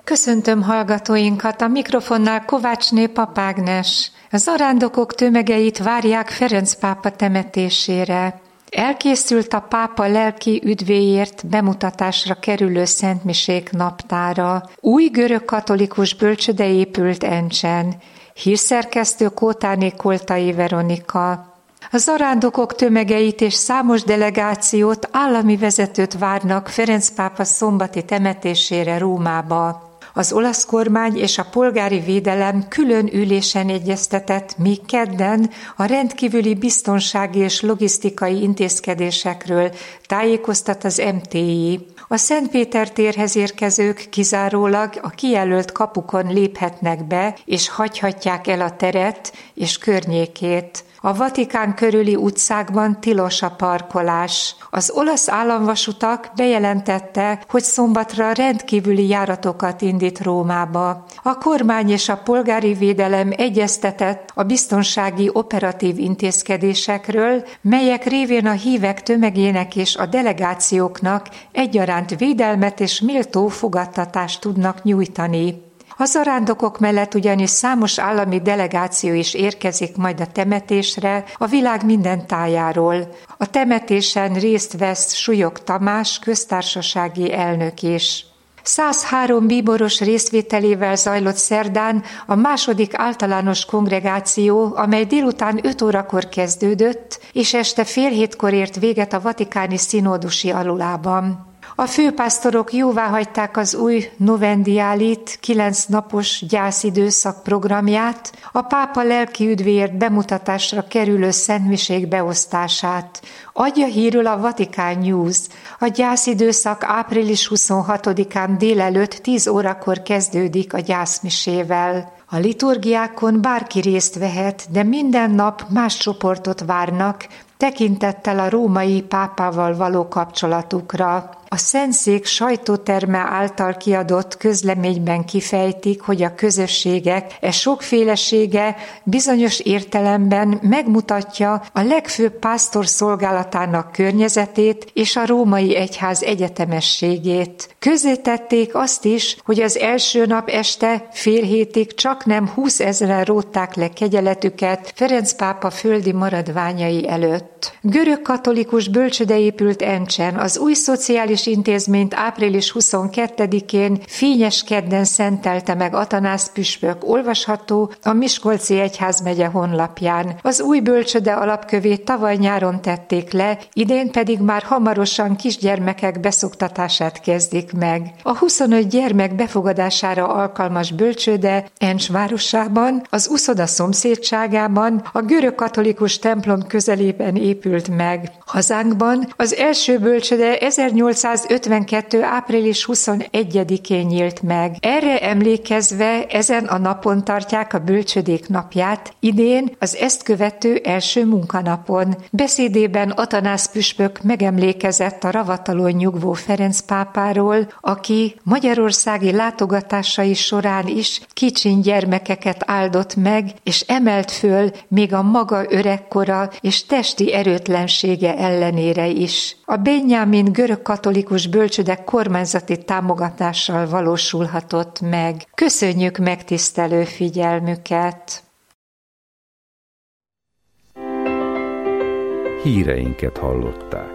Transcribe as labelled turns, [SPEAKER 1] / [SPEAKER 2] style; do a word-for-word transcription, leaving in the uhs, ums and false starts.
[SPEAKER 1] Köszöntöm hallgatóinkat, a mikrofonnál Kovácsné Pap Ágnes. A zarándokok tömegeit várják Ferenc pápa temetésére. Elkészült a pápa lelki üdvéért bemutatásra kerülő szentmisék naptára. Új görög-katolikus bölcsőde épült Encsen. Hírszerkesztő Kótáné Koltai Veronika. A zarándokok tömegeit és számos delegációt, állami vezetőt várnak Ferenc pápa szombati temetésére Rómába. Az olasz kormány és a polgári védelem külön ülésen egyeztetett még kedden a rendkívüli biztonsági és logisztikai intézkedésekről, tájékoztat az em té i. A Szentpéter térhez érkezők kizárólag a kijelölt kapukon léphetnek be, és hagyhatják el a teret és környékét. A Vatikán körüli utcákban tilos a parkolás. Az olasz államvasutak bejelentette, hogy szombatra rendkívüli járatokat indít Rómába. A kormány és a polgári védelem egyeztetett a biztonsági operatív intézkedésekről, melyek révén a hívek tömegének és a delegációknak egyaránt védelmet és méltó fogadtatást tudnak nyújtani. A zarándokok mellett ugyanis számos állami delegáció is érkezik majd a temetésre a világ minden tájáról. A temetésen részt vesz Súlyog Tamás köztársasági elnök is. száz három bíboros részvételével zajlott szerdán a második általános kongregáció, amely délután öt órakor kezdődött, és este fél hétkor ért véget a vatikáni szinódusi alulában. A főpásztorok jóváhagyták az új Novendiálit, kilenc napos gyászidőszak programját, a pápa lelki üdvéért bemutatásra kerülő szentmisék beosztását. Adja hírül a Vatican News. A gyászidőszak április huszonhatodikán délelőtt tíz órakor kezdődik a gyászmisével. A liturgiákon bárki részt vehet, de minden nap más csoportot várnak, tekintettel a római pápával való kapcsolatukra. A Szentszék sajtóterme által kiadott közleményben kifejtik, hogy a közösségek e sokfélesége bizonyos értelemben megmutatja a legfőbb pásztor szolgálatának környezetét és a római egyház egyetemességét. Közzétették azt is, hogy az első nap este fél hétig csaknem húszezren rótták le kegyeletüket Ferenc pápa földi maradványai előtt. Görög-katolikus bölcsőde épült Encsen, az új szociális intézményt április huszonkettedikén fényes kedden szentelte meg Atanász püspök, olvasható a Miskolci egyházmegye honlapján. Az új bölcsőde alapkövét tavaly nyáron tették le, idén pedig már hamarosan kisgyermekek beszoktatását kezdik meg. A huszonöt gyermek befogadására alkalmas bölcsőde Encs városában, az uszoda szomszédságában, a görög-katolikus templom közelében épült meg. Hazánkban az első bölcsőde ezernyolcszázötvenkettő április huszonegyedikén nyílt meg. Erre emlékezve ezen a napon tartják a bölcsödék napját, idén az ezt követő első munkanapon. Beszédében Atanász püspök megemlékezett a ravatalon nyugvó Ferenc pápáról, aki magyarországi látogatásai során is kicsiny gyermekeket áldott meg, és emelt föl még a maga öregkora és testi erőtlensége ellenére is. A Benjamin görög-katolikus bölcsőde kormányzati támogatással valósulhatott meg. Köszönjük megtisztelő figyelmüket!
[SPEAKER 2] Híreinket hallották.